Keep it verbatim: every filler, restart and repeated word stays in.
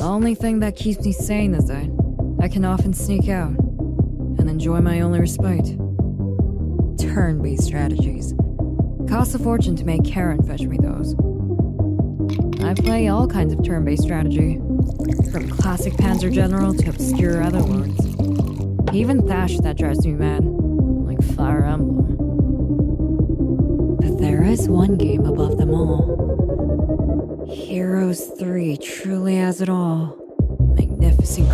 only thing that keeps me sane is that I can often sneak out and enjoy my only respite. Turn-based strategies. Costs a fortune to make Karen fetch me those. I play all kinds of turn-based strategy, from classic Panzer General to obscure other lords. Even Thatch that drives me mad, like Fire Emblem. But there is one game above them all. Heroes three truly has it all. Magnificent